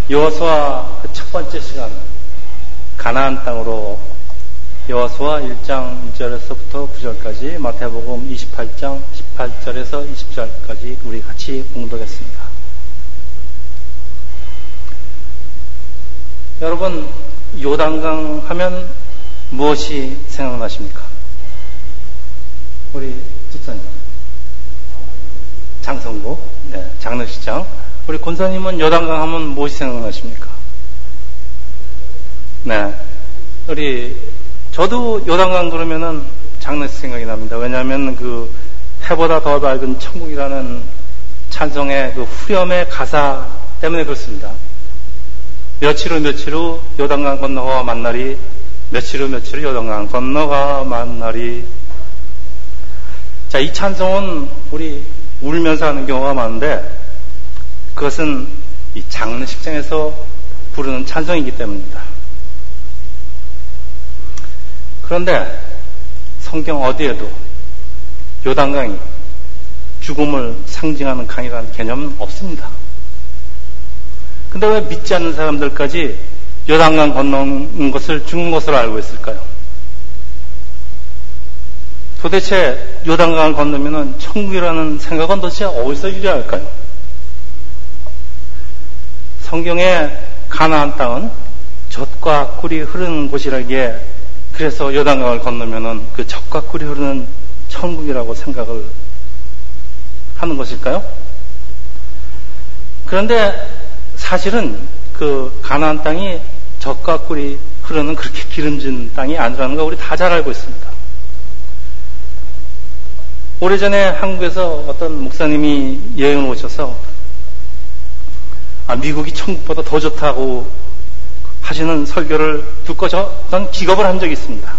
여호수아 그 첫 번째 시간 가나안 땅으로 여호수아 1장 1절에서부터 9절까지 마태복음 28장 18절에서 20절까지 우리 같이 봉독했습니다. 여러분, 요단강 하면 무엇이 생각나십니까? 우리 집사님 장성구, 네, 장례식장. 우리 권사님은 요단강 하면 무엇이 생각나십니까? 네, 저도 요단강 그러면은 장례식 생각이 납니다. 왜냐하면 그 해보다 더 밝은 천국이라는 찬송의 그 후렴의 가사 때문에 그렇습니다. 며칠 후 요단강 건너가 만나리. 며칠 후 요단강 건너가 만나리. 자, 이 찬송은 우리 울면서 하는 경우가 많은데 그것은 이 장례식장에서 부르는 찬송이기 때문입니다. 그런데 성경 어디에도 요단강이 죽음을 상징하는 강이라는 개념은 없습니다. 근데 왜 믿지 않는 사람들까지 요단강 건너는 것을 죽는 것으로 알고 있을까요? 도대체 요단강을 건너면은 천국이라는 생각은 도대체 어디서 유래할까요? 성경의 가나안 땅은 젖과 꿀이 흐르는 곳이라기에 그래서 요단강을 건너면은 그 젖과 꿀이 흐르는 천국이라고 생각을 하는 것일까요? 그런데 사실은 그 가나안 땅이 젖과 꿀이 흐르는 그렇게 기름진 땅이 아니라는 거 우리 다 잘 알고 있습니다. 오래전에 한국에서 어떤 목사님이 여행을 오셔서 미국이 천국보다 더 좋다고 하시는 설교를 듣고 전 기겁을 한 적이 있습니다.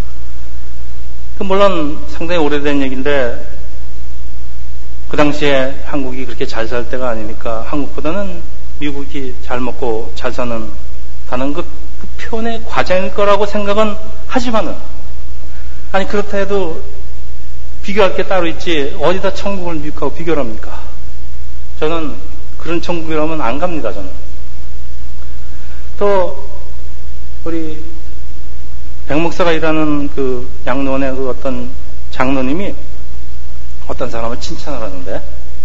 물론 상당히 오래된 얘기인데 그 당시에 한국이 그렇게 잘 살 때가 아니니까 한국보다는 미국이 잘 먹고 잘 사는 그 표현의 과장일 거라고 생각은 하지만은 아니 그렇다 해도 비교할 게 따로 있지 어디다 천국을 미국하고 비교를 합니까? 저는 그런 천국이라면 안 갑니다. 저는. 또 우리 백목사가 일하는 그 양로원의 그 어떤 장로님이 어떤 사람을 칭찬을 하는데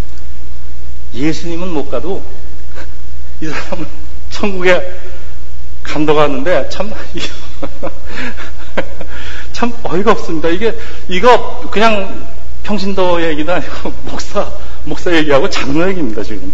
예수님은 못 가도 이 사람은 천국에 간다고 하는데 참 어이가 없습니다. 이거 그냥 평신도 얘기도 아니고 목사 얘기하고 장로 얘기입니다, 지금.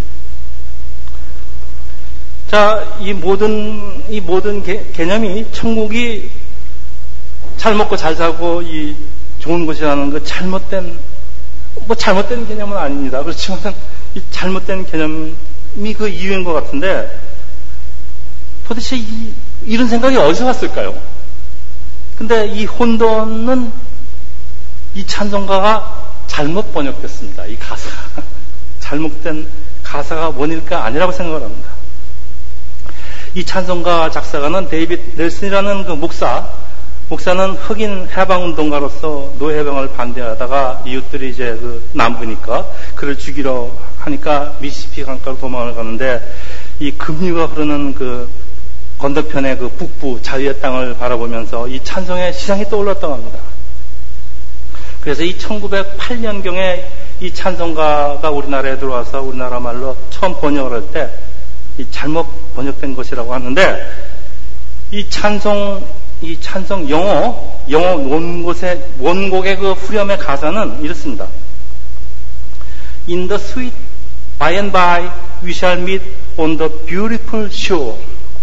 자, 이 모든 개념이 천국이 잘 먹고 잘 살고 이 좋은 곳이라는 그 잘못된 개념은 아닙니다. 그렇지만 이 잘못된 개념이 그 이유인 것 같은데 도대체 이런 생각이 어디서 왔을까요? 근데 이 혼돈은 이 찬송가가 잘못 번역됐습니다. 이 가사가 잘못된 가사가 원일까 아니라고 생각을 합니다. 이 찬송가 작사가는 데이빗 넬슨이라는 그 목사는 흑인 해방운동가로서 노예해방을 반대하다가 이웃들이 이제 그 남부니까 그를 죽이려 하니까 미시시피 강가로 도망을 가는데 이 급류가 흐르는 그 건너편의 그 북부 자유의 땅을 바라보면서 이 찬송의 시상이 떠올랐다고 합니다. 그래서 이 1908년경에 이 찬송가가 우리나라에 들어와서 우리나라 말로 처음 번역을 할 때 이 잘못 번역된 것이라고 하는데 이 찬송 영어 원곡의 그 후렴의 가사는 이렇습니다. In the sweet by and by we shall meet on the beautiful shore.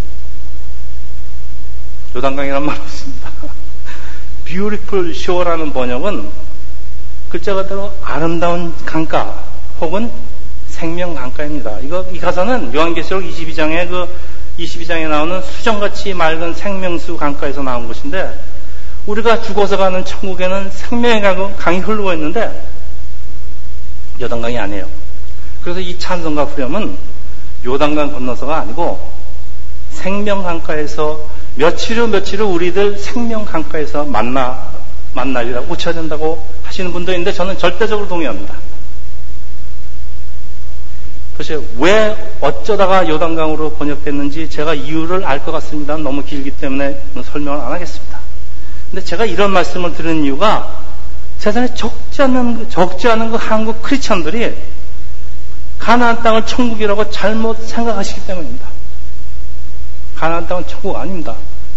요단강이란 말 없습니다. beautiful shore라는 번역은 글자 그대로 아름다운 강가 혹은 생명 강가입니다. 이 가사는 요한계시록 22장에 나오는 수정같이 맑은 생명수 강가에서 나온 것인데 우리가 죽어서 가는 천국에는 생명의 강이 흐르고 있는데 요단강이 아니에요. 그래서 이 찬송가 후렴은 요단강 건너서가 아니고 생명 강가에서 며칠 후 우리들 생명 강가에서 만나리라고 고쳐야 된다고 하시는 분도 있는데 저는 절대적으로 동의합니다. 그것이 왜 어쩌다가 요단강으로 번역됐는지 제가 이유를 알 것 같습니다. 너무 길기 때문에 설명을 안 하겠습니다. 근데 제가 이런 말씀을 드리는 이유가 세상에 적지 않은 그 한국 크리스천들이 가나안 땅을 천국이라고 잘못 생각하시기 때문입니다. 가나안 땅은 천국 아닙니다.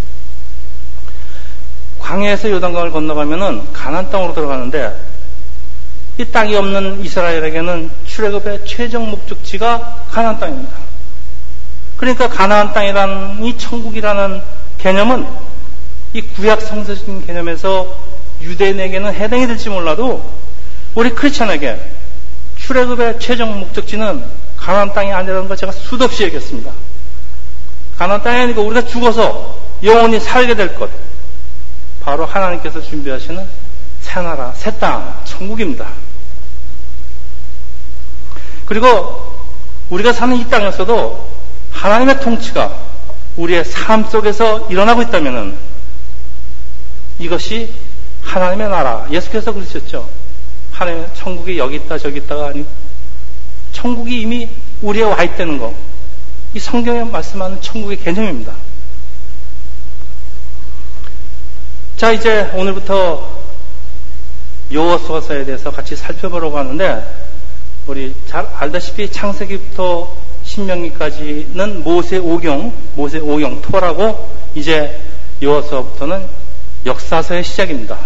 광야에서 요단강을 건너가면은 가나안 땅으로 들어가는데 이 땅이 없는 이스라엘에게는 출애굽의 최종 목적지가 가나안 땅입니다. 그러니까 가나안 땅이라는 이 천국이라는 개념은 이 구약 성서적인 개념에서 유대인에게는 해당이 될지 몰라도 우리 크리스천에게 출애굽의 최종 목적지는 가나안 땅이 아니라는 걸 제가 수도 없이 얘기했습니다. 가나안 땅이 아니고 우리가 죽어서 영원히 살게 될 것, 바로 하나님께서 준비하시는 새 나라, 새 땅, 천국입니다. 그리고 우리가 사는 이 땅에서도 하나님의 통치가 우리의 삶 속에서 일어나고 있다면은 이것이 하나님의 나라, 예수께서 그러셨죠. 하나님의 천국이 여기 있다 저기 있다가 아니고 천국이 이미 우리에 와 있다는 거, 이 성경에 말씀하는 천국의 개념입니다. 자, 이제 오늘부터 여호수아서에 대해서 같이 살펴보려고 하는데, 우리 잘 알다시피 창세기부터 신명기까지는 모세 오경 토라고, 이제 여호수아부터는 역사서의 시작입니다.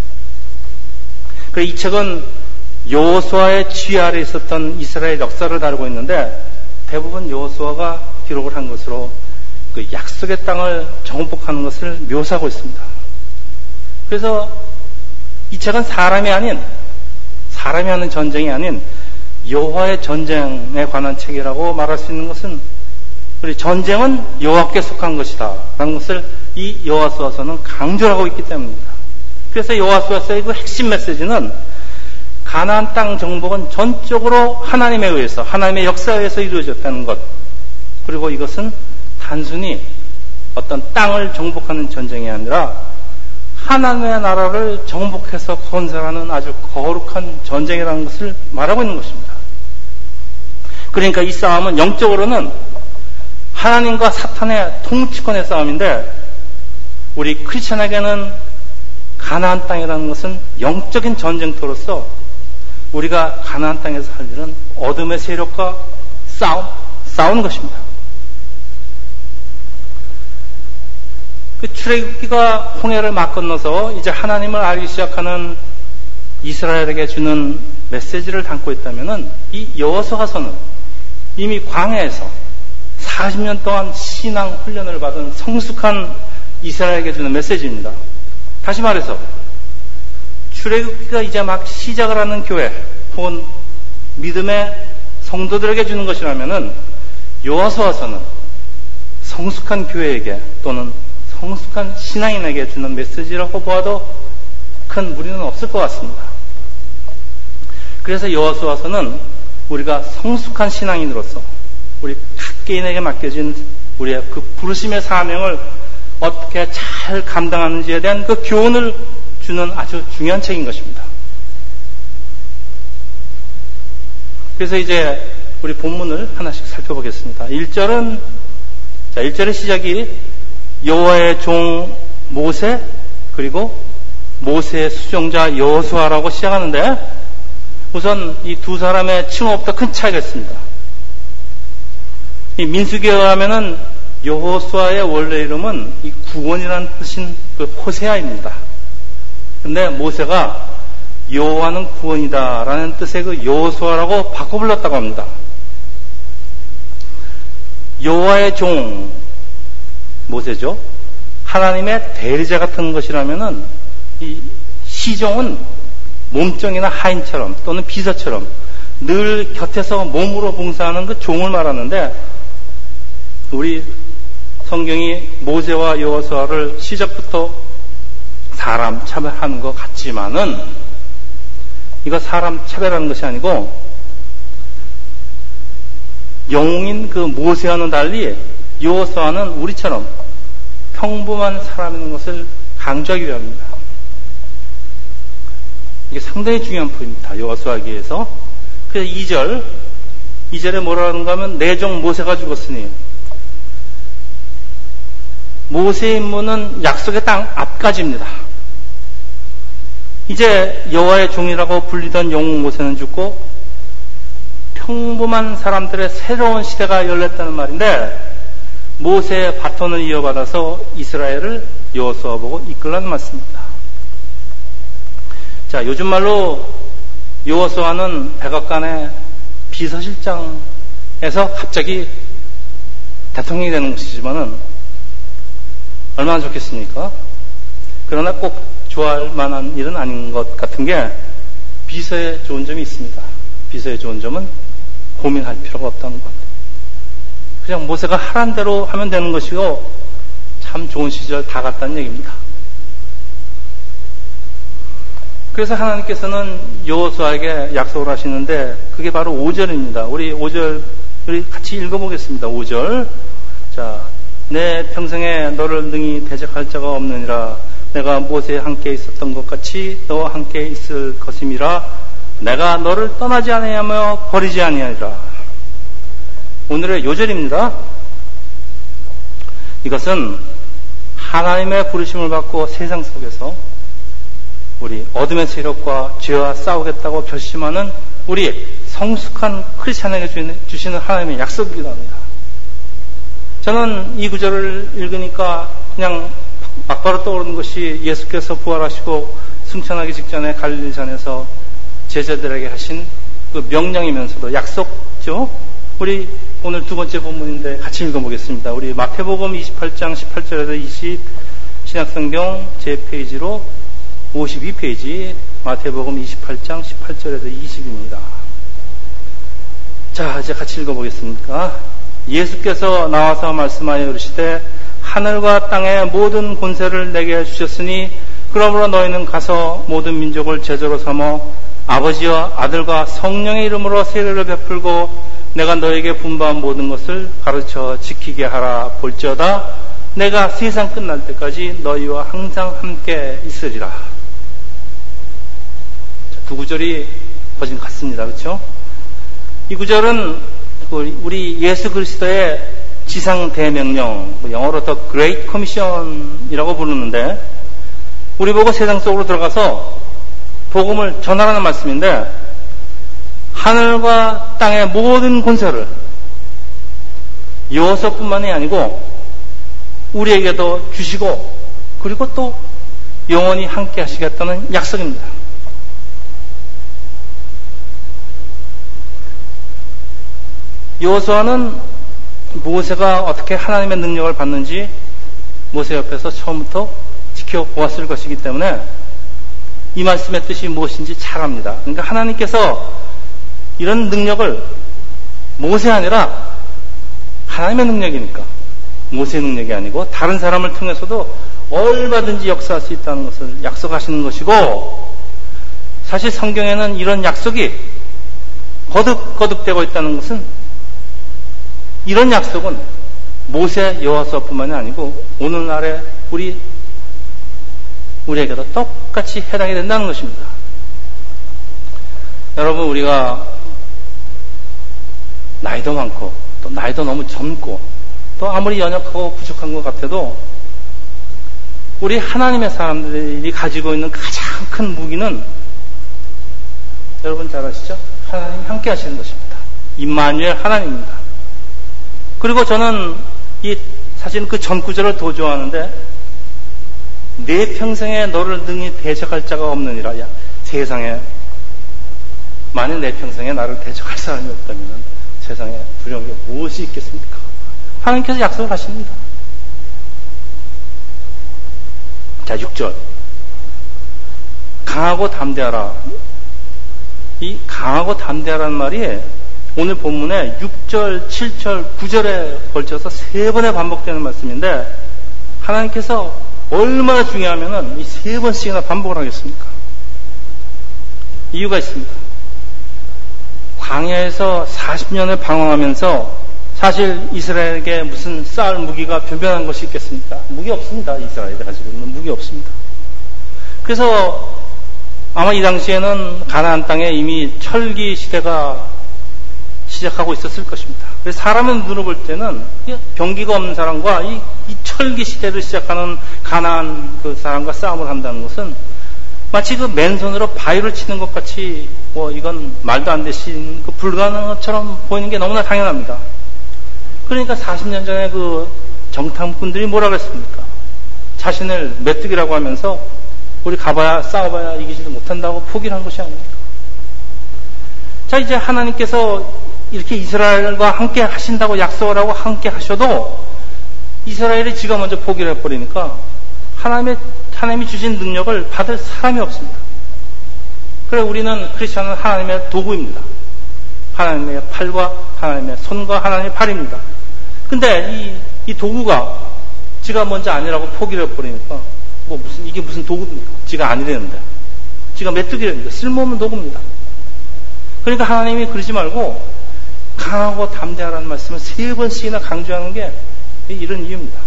이 책은 여호수아의 지휘 아래 있었던 이스라엘 역사를 다루고 있는데, 대부분 여호수아가 기록을 한 것으로 그 약속의 땅을 정복하는 것을 묘사하고 있습니다. 그래서 이 책은 사람이 하는 전쟁이 아닌 여호와의 전쟁에 관한 책이라고 말할 수 있는 것은, 우리 전쟁은 여호와께 속한 것이다 라는 것을 이 여호수아서는 강조하고 있기 때문입니다. 그래서 여호수아서의 그 핵심 메시지는 가나안 땅 정복은 전적으로 하나님에 의해서, 하나님의 역사에 의해서 이루어졌다는 것, 그리고 이것은 단순히 어떤 땅을 정복하는 전쟁이 아니라 하나님의 나라를 정복해서 건설하는 아주 거룩한 전쟁이라는 것을 말하고 있는 것입니다. 그러니까 이 싸움은 영적으로는 하나님과 사탄의 통치권의 싸움인데, 우리 크리스천에게는 가나안 땅이라는 것은 영적인 전쟁터로서 우리가 가나안 땅에서 할 일은 어둠의 세력과 싸우는 것입니다. 그 출애굽기가 홍해를 막 건너서 이제 하나님을 알기 시작하는 이스라엘에게 주는 메시지를 담고 있다면은, 이 여호수아서는 이미 광야에서 40년 동안 신앙 훈련을 받은 성숙한 이스라엘에게 주는 메시지입니다. 다시 말해서 출애굽기가 이제 막 시작을 하는 교회 혹은 믿음의 성도들에게 주는 것이라면은, 여호수아서는 성숙한 교회에게 또는 성숙한 신앙인에게 주는 메시지라고 보아도 큰 무리는 없을 것 같습니다. 그래서 여호수아서는 우리가 성숙한 신앙인으로서 우리 각 개인에게 맡겨진 우리의 그 부르심의 사명을 어떻게 잘 감당하는지에 대한 그 교훈을 주는 아주 중요한 책인 것입니다. 그래서 이제 우리 본문을 하나씩 살펴보겠습니다. 1절의 시작이 여호와의 종 모세, 그리고 모세의 수종자 여호수아라고 시작하는데, 우선 이 두 사람의 칭호부터 큰 차이가 있습니다. 이 민수기에 의하면은 여호수아의 원래 이름은 이 구원이라는 뜻인 그 호세아입니다. 근데 모세가 여호와는 구원이다라는 뜻의 그 여호수아라고 바꿔 불렀다고 합니다. 여호와의 종 모세죠. 하나님의 대리자 같은 것이라면은 이 시종은 몸종이나 하인처럼 또는 비서처럼 늘 곁에서 몸으로 봉사하는 그 종을 말하는데, 우리 성경이 모세와 여호수아를 시작부터 사람 차별하는 것 같지만은, 이거 사람 차별하는 것이 아니고 영웅인 그 모세와는 달리 여호수아는 우리처럼 평범한 사람인 것을 강조하기 위함입니다. 이게 상당히 중요한 포인트입니다. 여호수아기에서. 그래서 2절 2절에 뭐라 하는가 하면 내 종 모세가 죽었으니, 모세의 임무는 약속의 땅 앞까지입니다. 이제 여호와의 종이라고 불리던 영웅 모세는 죽고 평범한 사람들의 새로운 시대가 열렸다는 말인데, 모세의 바톤을 이어받아서 이스라엘을 여호수아 보고 이끌라는 말씀입니다. 자, 요즘 말로 여호수아는 백악관의 비서실장에서 갑자기 대통령이 되는 것이지만은 얼마나 좋겠습니까? 그러나 꼭 좋아할 만한 일은 아닌 것 같은 게, 비서의 좋은 점이 있습니다. 비서의 좋은 점은 고민할 필요가 없다는 것. 그냥 모세가 하란 대로 하면 되는 것이고, 참 좋은 시절 다 갔다는 얘기입니다. 그래서 하나님께서는 여호수아에게 약속을 하시는데, 그게 바로 5절입니다. 우리 5절 우리 같이 읽어보겠습니다. 5절. 자, 내 평생에 너를 능히 대적할 자가 없느니라. 내가 모세와 함께 있었던 것 같이 너와 함께 있을 것임이라. 내가 너를 떠나지 아니하며 버리지 아니하리라. 오늘의 요절입니다. 이것은 하나님의 부르심을 받고 세상 속에서 우리 어둠의 세력과 죄와 싸우겠다고 결심하는 우리 성숙한 크리스찬에게 주시는 하나님의 약속이기도 합니다. 저는 이 구절을 읽으니까 그냥 막바로 떠오르는 것이 예수께서 부활하시고 승천하기 직전에 갈릴리산에서 제자들에게 하신 그 명령이면서도 약속죠. 우리 오늘 두 번째 본문인데 같이 읽어보겠습니다. 우리 마태복음 28장 18절에서 20, 신약성경 제 페이지로 52페이지, 마태복음 28장 18절에서 20입니다. 자, 이제 같이 읽어보겠습니다. 예수께서 나와서 말씀하여 이르시되 하늘과 땅의 모든 권세를 내게 주셨으니 그러므로 너희는 가서 모든 민족을 제자로 삼아 아버지와 아들과 성령의 이름으로 세례를 베풀고 내가 너에게 분부한 모든 것을 가르쳐 지키게 하라. 볼지어다 내가 세상 끝날 때까지 너희와 항상 함께 있으리라. 두 구절이 거진 같습니다. 그렇죠? 이 구절은 우리 예수 그리스도의 지상 대명령, 영어로 The Great Commission이라고 부르는데, 우리 보고 세상 속으로 들어가서 복음을 전하라는 말씀인데, 하늘과 땅의 모든 권세를 여호수아뿐만이 아니고 우리에게도 주시고, 그리고 또 영원히 함께 하시겠다는 약속입니다. 여호수아는 모세가 어떻게 하나님의 능력을 받는지 모세 옆에서 처음부터 지켜보았을 것이기 때문에 이 말씀의 뜻이 무엇인지 잘 압니다. 그러니까 하나님께서 이런 능력을 모세 아니라 하나님의 능력이니까, 모세의 능력이 아니고 다른 사람을 통해서도 얼마든지 역사할 수 있다는 것을 약속하시는 것이고, 사실 성경에는 이런 약속이 거듭거듭되고 있다는 것은, 이런 약속은 모세, 여호수아뿐만이 아니고 오늘날의 우리에게도 똑같이 해당이 된다는 것입니다. 여러분, 우리가 나이도 많고 또 나이도 너무 젊고 또 아무리 연약하고 부족한 것 같아도 우리 하나님의 사람들이 가지고 있는 가장 큰 무기는, 여러분 잘 아시죠? 하나님 함께 하시는 것입니다. 임마누엘 하나님입니다. 그리고 저는 사실 그 전 구절을 더 좋아하는데, 내 평생에 너를 능히 대적할 자가 없느니라. 야, 세상에 만일 내 평생에 나를 대적할 사람이 없다면 세상에 두려운 게 무엇이 있겠습니까? 하나님께서 약속을 하십니다. 자, 6절. 강하고 담대하라. 이 강하고 담대하라는 말이 오늘 본문에 6절, 7절, 9절에 걸쳐서 3번에 반복되는 말씀인데, 하나님께서 얼마나 중요하면은 이 3번씩이나 반복을 하겠습니까? 이유가 있습니다. 광야에서 40년을 방황하면서 사실 이스라엘에게 무슨 쌓을 무기가 변변한 것이 있겠습니까? 무기 없습니다. 이스라엘이 가지고 있는 무기 없습니다. 그래서 아마 이 당시에는 가나안 땅에 이미 철기 시대가 시작하고 있었을 것입니다. 그래서 사람의 눈으로 볼 때는 병기가 없는 사람과 이 철기 시대를 시작하는 가나안 그 사람과 싸움을 한다는 것은 마치 그 맨손으로 바위를 치는 것 같이 이건 말도 안 되신 그 불가능한 것처럼 보이는 게 너무나 당연합니다. 그러니까 40년 전에 그 정탐꾼들이 뭐라 그랬습니까? 자신을 메뚜기라고 하면서 우리 가봐야 싸워봐야 이기지도 못한다고 포기를 한 것이 아닙니까? 자, 이제 하나님께서 이렇게 이스라엘과 함께 하신다고 약속을 하고 함께 하셔도 이스라엘이 지가 먼저 포기를 해버리니까 하나님이 주신 능력을 받을 사람이 없습니다. 그래 우리는 크리스천은 하나님의 도구입니다. 하나님의 팔과 하나님의 손과 하나님의 팔입니다. 근데 이 도구가 지가 먼저 아니라고 포기를 해버리니까 이게 무슨 도구입니까? 지가 아니라는데. 지가 메뚜기라니까 쓸모없는 도구입니다. 그러니까 하나님이 그러지 말고 강하고 담대하라는 말씀을 3번씩이나 강조하는 게 이런 이유입니다.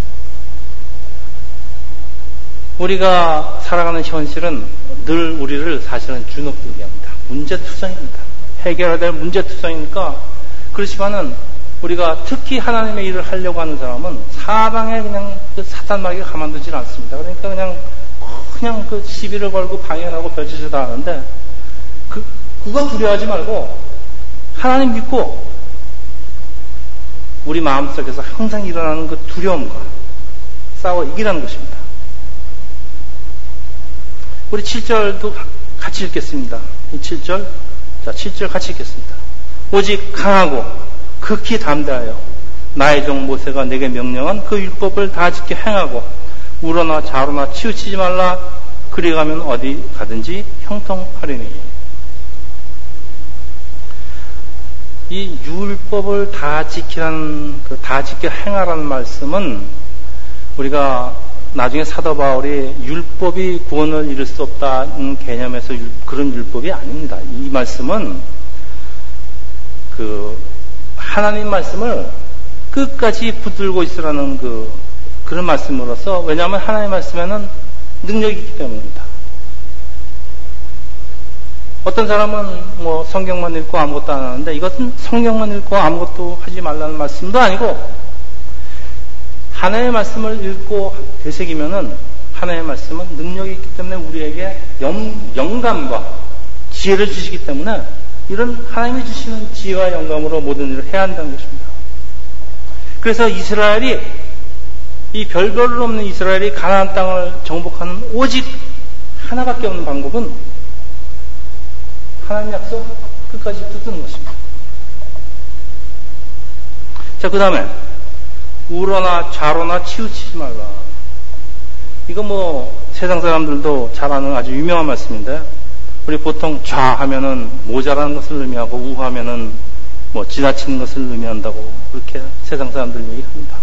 우리가 살아가는 현실은 늘 우리를 사실은 주눅들게 합니다. 문제투성입니다. 해결해야 될 문제투성이니까 그렇지만은 우리가 특히 하나님의 일을 하려고 하는 사람은 사방에 그냥 그 사탄 마귀가 가만두질 않습니다. 그러니까 그냥 그 시비를 걸고 방해하고 별짓을 다 하는데 그거 두려워하지 말고 하나님 믿고 우리 마음속에서 항상 일어나는 그 두려움과 싸워 이기라는 것입니다. 우리 7절도 같이 읽겠습니다. 이 7절. 자, 7절 같이 읽겠습니다. 오직 강하고 극히 담대하여 나의 종 모세가 내게 명령한 그 율법을 다 지켜 행하고 우러나 좌로나 치우치지 말라. 그리 가면 어디 가든지 형통하리니. 이 율법을 다 지키라는 다 지켜 행하라는 말씀은 우리가 나중에 사도 바울이 율법이 구원을 이룰 수 없다는 개념에서 그런 율법이 아닙니다. 이 말씀은 하나님 말씀을 끝까지 붙들고 있으라는 그런 말씀으로서, 왜냐하면 하나님 말씀에는 능력이 있기 때문입니다. 어떤 사람은 성경만 읽고 아무것도 안 하는데 이것은 성경만 읽고 아무것도 하지 말라는 말씀도 아니고, 하나님의 말씀을 읽고 되새기면은 하나님의 말씀은 능력이 있기 때문에 우리에게 영감과 지혜를 주시기 때문에 이런 하나님이 주시는 지혜와 영감으로 모든 일을 해야 한다는 것입니다. 그래서 이스라엘이, 이 별별로 없는 이스라엘이 가나안 땅을 정복하는 오직 하나밖에 없는 방법은 하나님 약속 끝까지 붙드는 것입니다. 자, 그 다음에 우러나 좌로나 치우치지 말라. 이거 세상 사람들도 잘 아는 아주 유명한 말씀인데, 우리 보통 좌 하면은 모자라는 것을 의미하고 우 하면은 지나치는 것을 의미한다고 그렇게 세상 사람들 얘기합니다.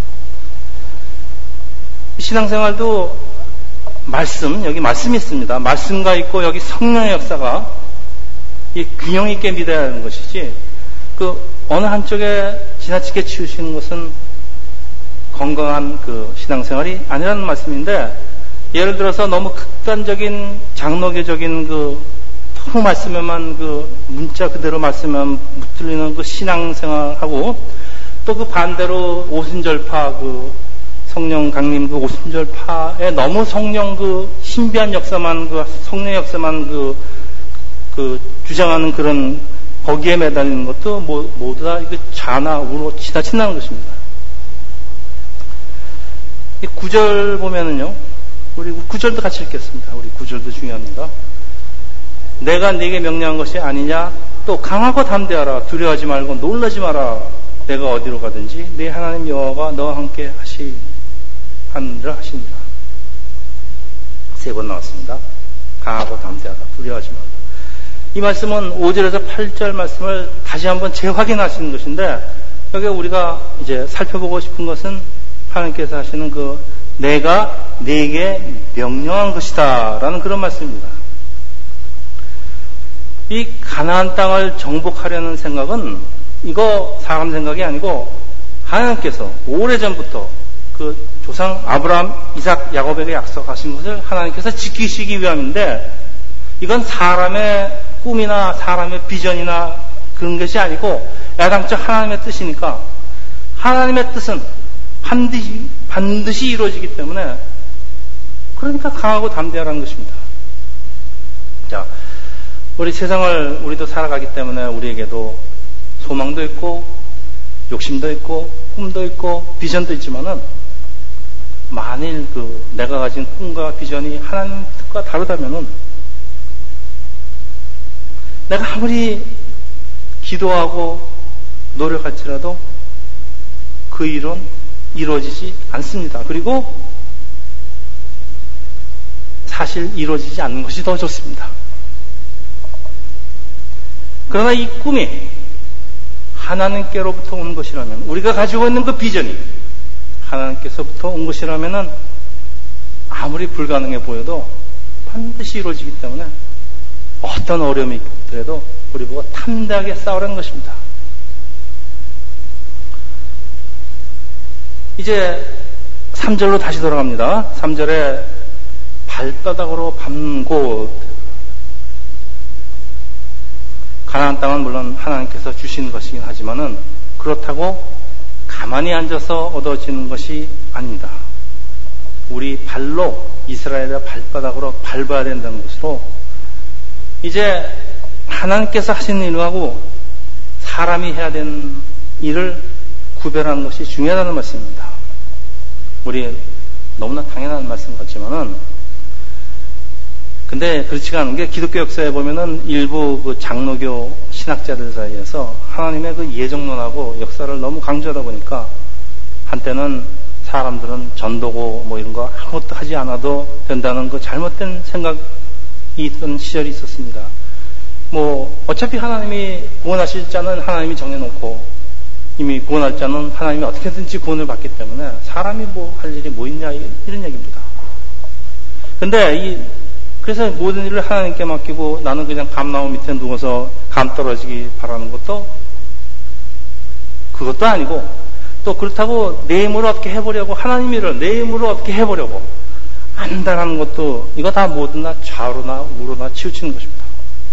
신앙생활도 여기 말씀이 있습니다. 말씀과 있고 여기 성령의 역사가 이 균형 있게 믿어야 하는 것이지, 어느 한쪽에 지나치게 치우치는 것은 건강한 신앙생활이 아니라는 말씀인데, 예를 들어서 너무 극단적인 장로교적인 너무 말씀에만 문자 그대로 말씀에만 붙들리는 신앙생활하고, 또 반대로 오순절파 성령 강림 오순절파에 너무 성령 신비한 역사만 성령의 역사만 주장하는 그런 거기에 매달리는 것도 모두 다 좌나 우로 지나친다는 것입니다. 이 9절 보면은요, 우리 9절도 같이 읽겠습니다. 우리 9절도 중요합니다. 내가 네게 명령한 것이 아니냐? 또 강하고 담대하라. 두려워하지 말고 놀라지 마라. 내가 어디로 가든지 네 하나님 여호와가 너와 함께 하느니라 하시니라. 3번 나왔습니다. 강하고 담대하라. 두려워하지 말라. 이 말씀은 5절에서 8절 말씀을 다시 한번 재확인하시는 것인데, 여기 우리가 이제 살펴보고 싶은 것은 하나님께서 하시는 내가 네게 명령한 것이다 라는 그런 말씀입니다. 이 가나안 땅을 정복하려는 생각은 이거 사람 생각이 아니고 하나님께서 오래전부터 조상 아브라함, 이삭, 야곱에게 약속하신 것을 하나님께서 지키시기 위함인데, 이건 사람의 꿈이나 사람의 비전이나 그런 것이 아니고 야당적 하나님의 뜻이니까 하나님의 뜻은 반드시 이루어지기 때문에 그러니까 강하고 담대하라는 것입니다. 자, 우리 세상을 우리도 살아가기 때문에 우리에게도 소망도 있고 욕심도 있고 꿈도 있고 비전도 있지만은 만일 내가 가진 꿈과 비전이 하나님 뜻과 다르다면은 내가 아무리 기도하고 노력할지라도 그 일은 이루어지지 않습니다. 그리고 사실 이루어지지 않는 것이 더 좋습니다. 그러나 이 꿈이 하나님께로부터 온 것이라면, 우리가 가지고 있는 그 비전이 하나님께서부터 온 것이라면은 아무리 불가능해 보여도 반드시 이루어지기 때문에 어떤 어려움이 있더라도 우리 보고 탐대하게 싸우라는 것입니다. 이제 3절로 다시 돌아갑니다. 3절에 발바닥으로 밟는 곳. 가나안 땅은 물론 하나님께서 주신 것이긴 하지만은 그렇다고 가만히 앉아서 얻어지는 것이 아닙니다. 우리 발로 이스라엘의 발바닥으로 밟아야 된다는 것으로 이제 하나님께서 하시는 일하고 사람이 해야 되는 일을 구별하는 것이 중요하다는 말씀입니다. 우리 너무나 당연한 말씀 같지만은 근데 그렇지가 않은 게 기독교 역사에 보면은 일부 그 장로교 신학자들 사이에서 하나님의 그 예정론하고 역사를 너무 강조하다 보니까 한때는 사람들은 전도고 뭐 이런 거 아무것도 하지 않아도 된다는 그 잘못된 생각이 있던 시절이 있었습니다. 뭐 어차피 하나님이 구원하실 자는 하나님이 정해놓고 이미 구원할 자는 하나님이 어떻게든지 구원을 받기 때문에 사람이 뭐 할 일이 뭐 있냐 이런 얘기입니다. 근데 그래서 모든 일을 하나님께 맡기고 나는 그냥 감나무 밑에 누워서 감 떨어지기 바라는 것도 그것도 아니고 또 그렇다고 내 힘으로 어떻게 해보려고 하나님 일을 내 힘으로 어떻게 해보려고 안다라는 것도 이거 다 모든 다 좌로나 우로나 치우치는 것입니다.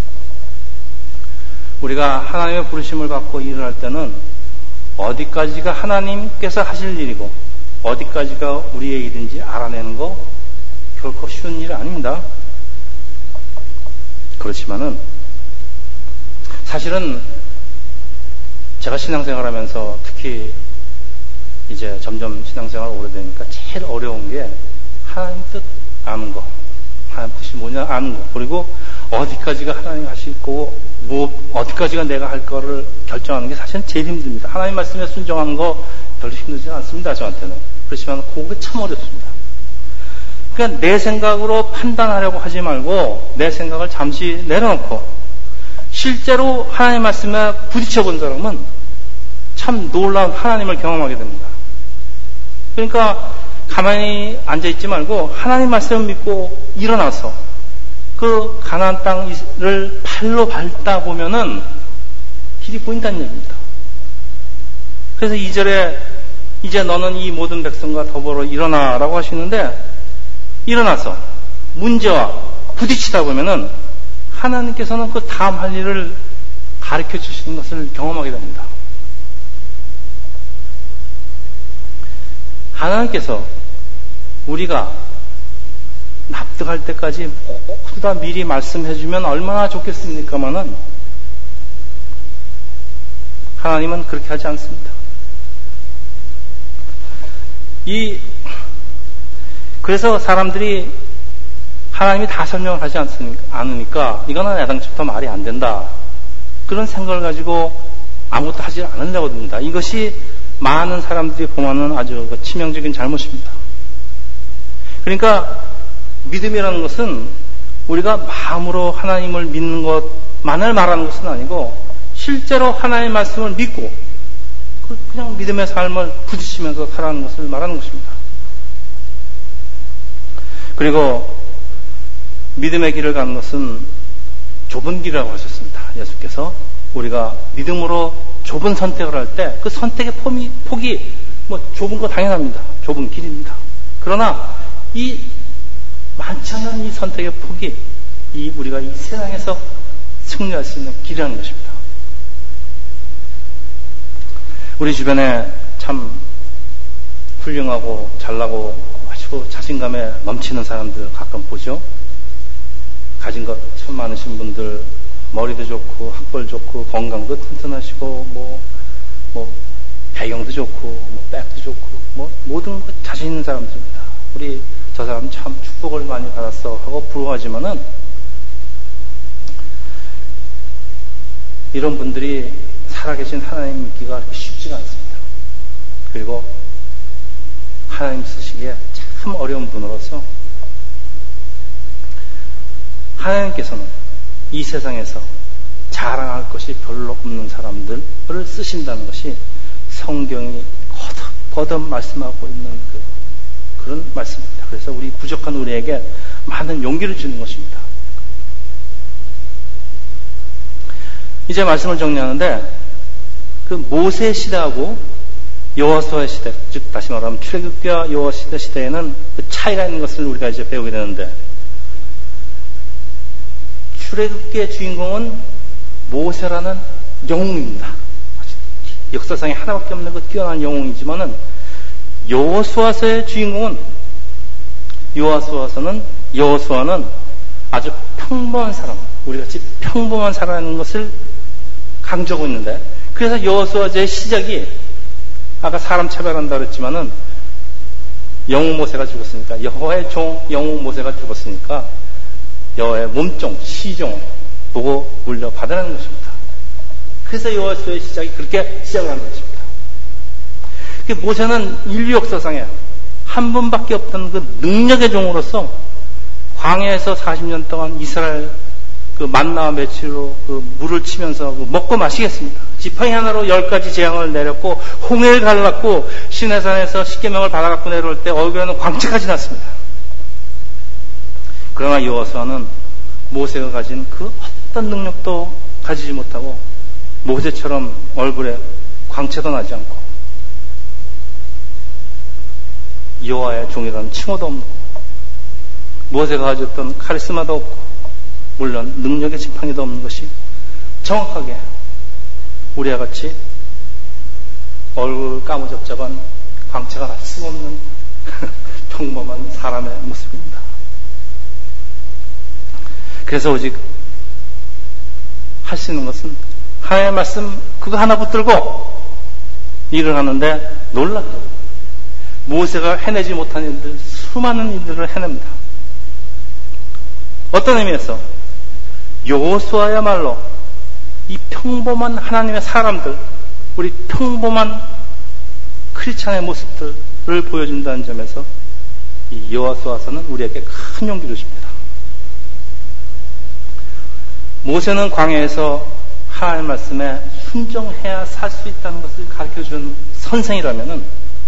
우리가 하나님의 부르심을 받고 일을 할 때는 어디까지가 하나님께서 하실 일이고 어디까지가 우리의 일인지 알아내는 거 결코 쉬운 일이 아닙니다. 그렇지만은 사실은 제가 신앙생활 하면서 특히 이제 점점 신앙생활 오래되니까 제일 어려운 게 하나님 뜻 아는 거, 하나님 뜻이 뭐냐 아는 거, 그리고 어디까지가 하나님 하실 거고 어디까지가 내가 할 거를 결정하는 게 사실은 제일 힘듭니다. 하나님 말씀에 순종하는 거 별로 힘들지 않습니다. 저한테는. 그렇지만 그게 참 어렵습니다. 그러니까 내 생각으로 판단하려고 하지 말고 내 생각을 잠시 내려놓고 실제로 하나님 말씀에 부딪혀 본 사람은 참 놀라운 하나님을 경험하게 됩니다. 그러니까 가만히 앉아있지 말고 하나님 말씀을 믿고 일어나서 그 가나안 땅을 발로 밟다 보면은 길이 보인다는 얘기입니다. 그래서 2절에 이제 너는 이 모든 백성과 더불어 일어나라고 하시는데 일어나서 문제와 부딪히다 보면은 하나님께서는 그 다음 할 일을 가르쳐 주시는 것을 경험하게 됩니다. 하나님께서 우리가 납득할 때까지 모두 다 미리 말씀해 주면 얼마나 좋겠습니까마는 하나님은 그렇게 하지 않습니다. 그래서 사람들이 하나님이 다 설명을 하지 않으니까 이거는 애당초부터 말이 안 된다. 그런 생각을 가지고 아무것도 하지 않으려고 듭니다. 이것이 많은 사람들이 범하는 아주 치명적인 잘못입니다. 그러니까 믿음이라는 것은 우리가 마음으로 하나님을 믿는 것만을 말하는 것은 아니고 실제로 하나님의 말씀을 믿고 그냥 믿음의 삶을 부딪히면서 살아가는 것을 말하는 것입니다. 그리고 믿음의 길을 가는 것은 좁은 길이라고 하셨습니다. 예수께서 우리가 믿음으로 좁은 선택을 할 때 그 선택의 폭이 좁은 거 당연합니다. 좁은 길입니다. 그러나 이 많지 않은 이 선택의 폭이 우리가 이 세상에서 승리할 수 있는 길이라는 것입니다. 우리 주변에 참 훌륭하고 잘나고 아주 자신감에 넘치는 사람들 가끔 보죠. 가진 것 참 많으신 분들, 머리도 좋고 학벌 좋고 건강도 튼튼하시고 뭐 배경도 좋고 뭐 백도 좋고 뭐 모든 것 자신 있는 사람들입니다. 우리 저 사람 참 축복을 많이 받았어 하고 부러워하지만은 이런 분들이 살아계신 하나님 믿기가 그렇게 쉽지가 않습니다. 그리고 하나님 쓰시기에 참 어려운 분으로서 하나님께서는 이 세상에서 자랑할 것이 별로 없는 사람들을 쓰신다는 것이 성경이 거듭 말씀하고 있는 그런 말씀입니다. 그래서 우리 부족한 우리에게 많은 용기를 주는 것입니다. 이제 말씀을 정리하는데 그 모세 시대하고 여호수아 시대, 즉 다시 말하면 출애굽기와 여호수아 시대에는 그 차이가 있는 것을 우리가 이제 배우게 되는데, 출애굽기의 주인공은 모세라는 영웅입니다. 역사상에 하나밖에 없는 그 뛰어난 영웅이지만은 여호수아서의 주인공은 여호수아는 아주 평범한 사람, 우리같이 평범한 사람이라는 것을 강조하고 있는데, 그래서 여호수아서의 시작이 아까 사람 차별한다 그랬지만은 영웅 모세가 죽었으니까, 여호와의 종 영웅 모세가 죽었으니까 여호와의 몸종 시종 보고 물려받으라는 것입니다. 그래서 여호수아의 시작이 그렇게 시작을 하는 것입니다. 모세는 인류 역사상에 한 분밖에 없던 그 능력의 종으로서 광야에서 40년 동안 이스라엘 그 만나와 메추로 그 물을 치면서 그 먹고 마시겠습니다. 지팡이 하나로 10가지 재앙을 내렸고 홍해를 갈랐고 시내산에서 십계명을 받아갖고 내려올 때 얼굴에는 광채까지 났습니다. 그러나 여호수아는 모세가 가진 그 어떤 능력도 가지지 못하고 모세처럼 얼굴에 광채도 나지 않고 여호와의 종이라는 칭호도 없고 모세가 가졌던 카리스마도 없고 물론 능력의 지팡이도 없는 것이 정확하게 우리와 같이 얼굴 까무잡잡한 광채가 날 수가 없는 평범한 사람의 모습입니다. 그래서 오직 할 수 있는 것은 하나님의 말씀 그거 하나 붙들고 일을 하는데 놀랍게도 모세가 해내지 못한 일들, 수많은 일들을 해냅니다. 어떤 의미에서 여호수아야말로 이 평범한 하나님의 사람들, 우리 평범한 크리스찬의 모습들을 보여준다는 점에서 이 여호수아서는 우리에게 큰 용기를 줍니다. 모세는 광야에서 하나님의 말씀에 순종해야 살 수 있다는 것을 가르쳐준 선생이라면은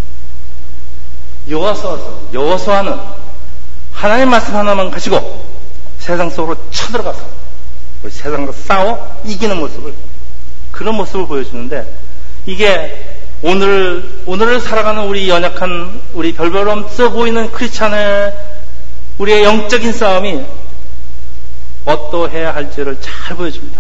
여호수아는 하나님의 말씀 하나만 가지고 세상 속으로 쳐들어가서 우리 세상과 싸워 이기는 모습을, 그런 모습을 보여주는데, 이게 오늘을 살아가는 우리 연약한 우리 별별 없어 보이는 크리스찬의 우리의 영적인 싸움이 어떠해야 할지를 잘 보여줍니다.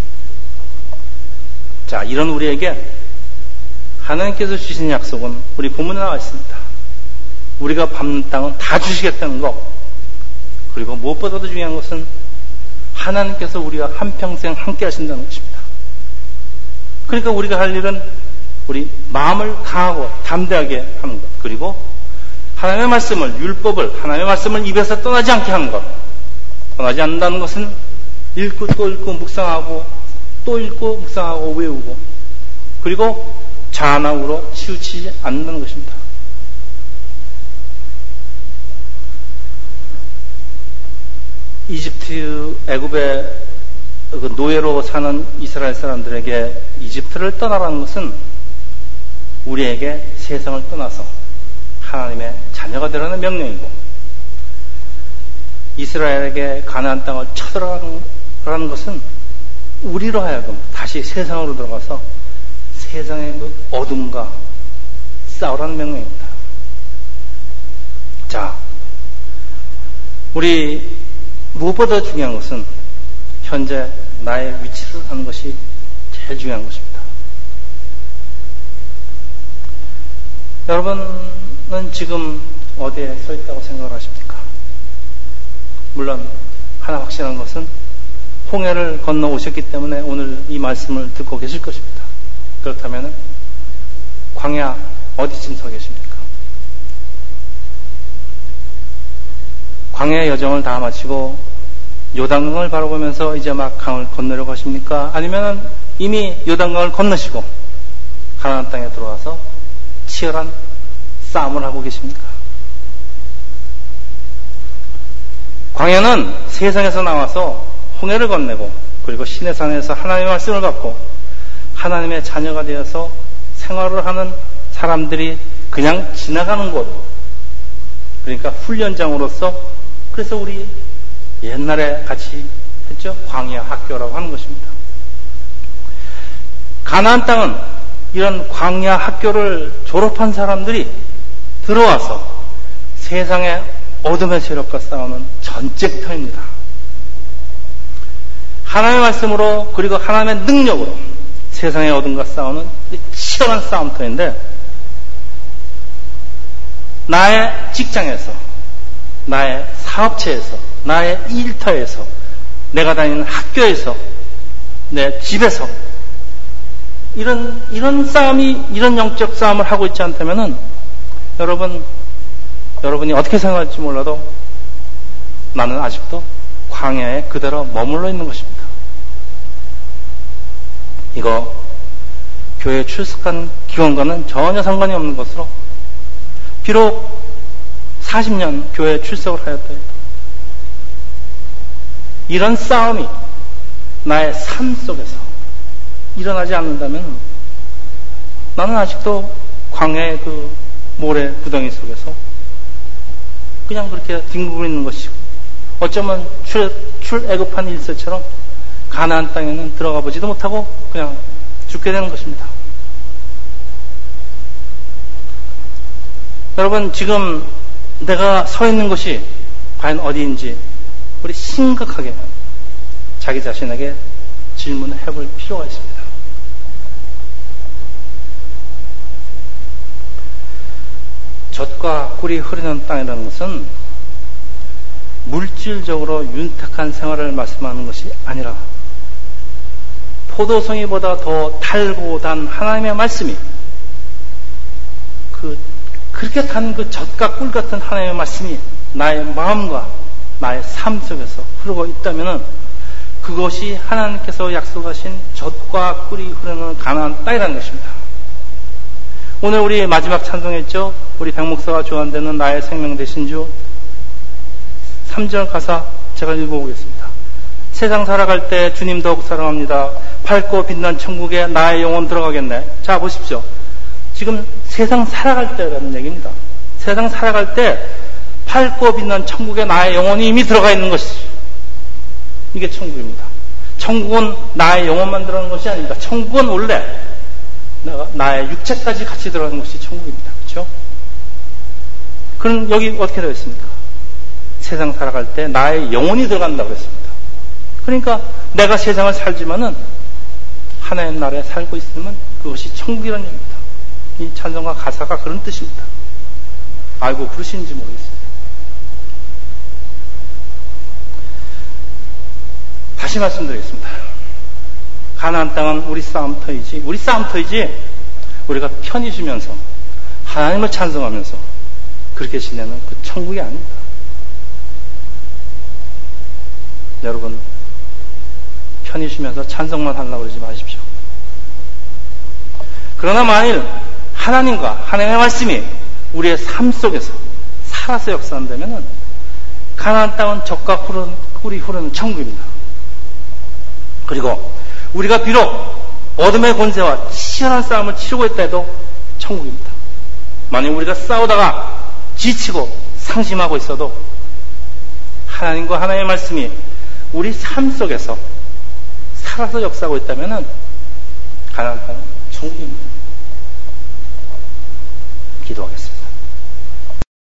자, 이런 우리에게 하나님께서 주신 약속은 우리 본문에 나와 있습니다. 우리가 밟는 땅은 다 주시겠다는 것, 그리고 무엇보다도 중요한 것은 하나님께서 우리와 한평생 함께 하신다는 것입니다. 그러니까 우리가 할 일은 우리 마음을 강하고 담대하게 하는 것, 그리고 하나님의 말씀을, 율법을, 하나님의 말씀을 입에서 떠나지 않게 하는 것. 떠나지 않는다는 것은 읽고 또 읽고 묵상하고 또 읽고 묵상하고 외우고, 그리고 자나우로 치우치지 않는다는 것입니다. 애굽의 그 노예로 사는 이스라엘 사람들에게 이집트를 떠나라는 것은 우리에게 세상을 떠나서 하나님의 자녀가 되라는 명령이고, 이스라엘에게 가나안 땅을 쳐들어가라는 것은 우리로 하여금 다시 세상으로 들어가서 세상의 그 어둠과 싸우라는 명령입니다. 자, 우리 무엇보다 중요한 것은 현재 나의 위치를 하는 것이 제일 중요한 것입니다. 여러분은 지금 어디에 서 있다고 생각을 하십니까? 물론 하나 확실한 것은 홍해를 건너 오셨기 때문에 오늘 이 말씀을 듣고 계실 것입니다. 그렇다면 광야 어디쯤 서 계십니까? 광야의 여정을 다 마치고 요단강을 바라보면서 이제 막 강을 건너려고 하십니까? 아니면 이미 요단강을 건너시고 가나안 땅에 들어와서 치열한 싸움을 하고 계십니까? 광야는 세상에서 나와서 홍해를 건네고 그리고 시내산에서 하나님의 말씀을 받고 하나님의 자녀가 되어서 생활을 하는 사람들이 그냥 지나가는 곳, 그러니까 훈련장으로서, 그래서 우리 옛날에 같이 했죠? 광야 학교라고 하는 것입니다. 가나안 땅은 이런 광야 학교를 졸업한 사람들이 들어와서 세상의 어둠의 세력과 싸우는 전쟁터입니다. 하나님의 말씀으로 그리고 하나님의 능력으로 세상의 어둠과 싸우는 치열한 싸움터인데, 나의 직장에서, 나의 사업체에서, 나의 일터에서, 내가 다니는 학교에서, 내 집에서 이런 싸움이, 이런 영적 싸움을 하고 있지 않다면은 여러분이 어떻게 생각할지 몰라도 나는 아직도 광야에 그대로 머물러 있는 것입니다. 이거 교회에 출석한 기간과는 전혀 상관이 없는 것으로, 비록 40년 교회에 출석을 하였다 해도 이런 싸움이 나의 삶 속에서 일어나지 않는다면 나는 아직도 광야의 그 모래 구덩이 속에서 그냥 그렇게 뒹굴고 있는 것이고, 어쩌면 출애굽한 일세처럼 가나안 땅에는 들어가 보지도 못하고 그냥 죽게 되는 것입니다. 여러분, 지금 내가 서 있는 곳이 과연 어디인지 우리 심각하게 자기 자신에게 질문을 해볼 필요가 있습니다. 젖과 꿀이 흐르는 땅이라는 것은 물질적으로 윤택한 생활을 말씀하는 것이 아니라 포도송이보다 더 달고 단 하나님의 말씀이, 그렇게 단 그 젖과 꿀 같은 하나님의 말씀이 나의 마음과 나의 삶 속에서 흐르고 있다면 그것이 하나님께서 약속하신 젖과 꿀이 흐르는 가나안 땅이라는 것입니다. 오늘 우리 마지막 찬송했죠? 우리 백목사가 좋아한다는 나의 생명 되신 주. 3절 가사 제가 읽어보겠습니다. 세상 살아갈 때 주님 더욱 사랑합니다. 밝고 빛난 천국에 나의 영혼 들어가겠네. 자, 보십시오. 지금 세상 살아갈 때라는 얘기입니다. 세상 살아갈 때 밝고 빛난 천국에 나의 영혼이 이미 들어가 있는 것이, 이게 천국입니다. 천국은 나의 영혼만 들어가는 것이 아닙니다. 천국은 원래 나의 육체까지 같이 들어가는 것이 천국입니다. 그렇죠? 그럼 여기 어떻게 되어 있습니까? 세상 살아갈 때 나의 영혼이 들어간다고 했습니다. 그러니까 내가 세상을 살지만은 하나님 나라에 살고 있으면 그것이 천국이라는 얘기입니다. 이 찬송가 가사가 그런 뜻입니다. 알고 그러시는지 모르겠습니다. 다시 말씀드리겠습니다. 가나안 땅은 우리 싸움터이지 우리가 편히 쉬면서 하나님을 찬송하면서 그렇게 지내는 그 천국이 아닙니다. 여러분, 편히 쉬면서 찬송만 하려고 그러지 마십시오. 그러나 만일 하나님과 하나님의 말씀이 우리의 삶 속에서 살아서 역사한다면 가나안 땅은 젖과 꿀이 흐르는 천국입니다. 그리고 우리가 비록 어둠의 권세와 치열한 싸움을 치르고 있다 해도 천국입니다. 만약 우리가 싸우다가 지치고 상심하고 있어도 하나님과 하나님의 말씀이 우리 삶 속에서 살아서 역사하고 있다면 가나안 땅은 천국입니다. 기도하겠습니다.